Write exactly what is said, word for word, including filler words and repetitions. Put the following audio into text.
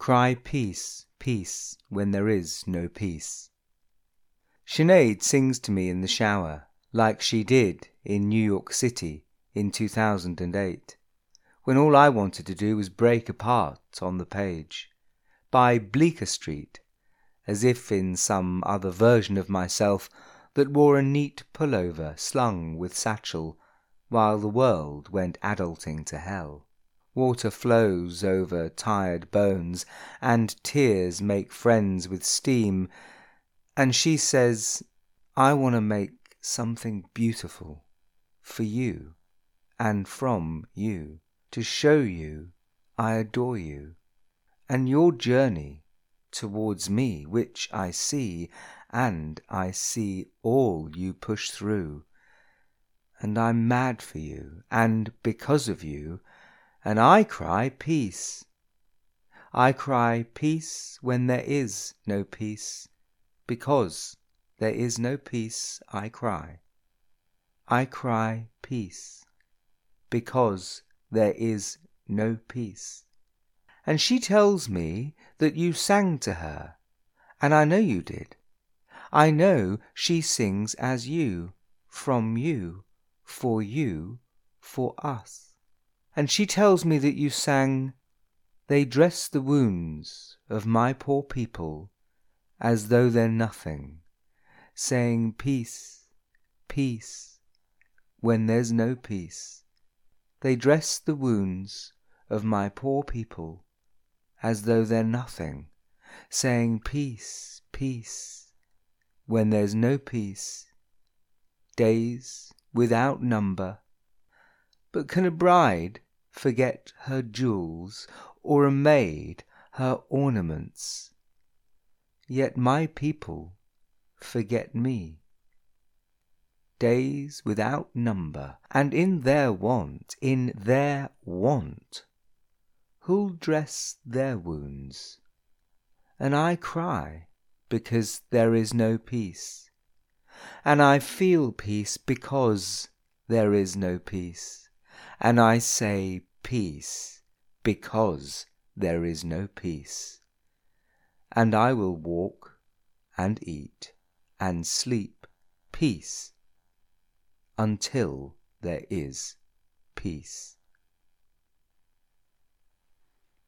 cry peace, peace, when there is no peace. Sinead sings to me in the shower, like she did in New York City in two thousand eight, when all I wanted to do was break apart on the page, by Bleecker Street, as if in some other version of myself that wore a neat pullover slung with satchel, while the world went adulting to hell. Water flows over tired bones, and tears make friends with steam, and she says, I want to make something beautiful for you and from you, to show you I adore you, and your journey towards me, which I see, and I see all you push through, and I'm mad for you, and because of you, and I cry peace. I cry peace when there is no peace, because there is no peace I cry. I cry peace, because there is no peace. And she tells me that you sang to her, and I know you did. I know she sings as you, from you, for you, for us. And she tells me that you sang, They dress the wounds of my poor people as though they're nothing, saying peace, peace, when there's no peace. They dress the wounds of my poor people as though they're nothing, saying peace, peace, when there's no peace. Days without number. But can a bride forget her jewels, or a maid her ornaments? Yet my people forget me. Days without number, and in their want, in their want, who'll dress their wounds? And I cry because there is no peace, and I feel peace because there is no peace. And I say peace, because there is no peace. And I will walk, and eat, and sleep peace, until there is peace.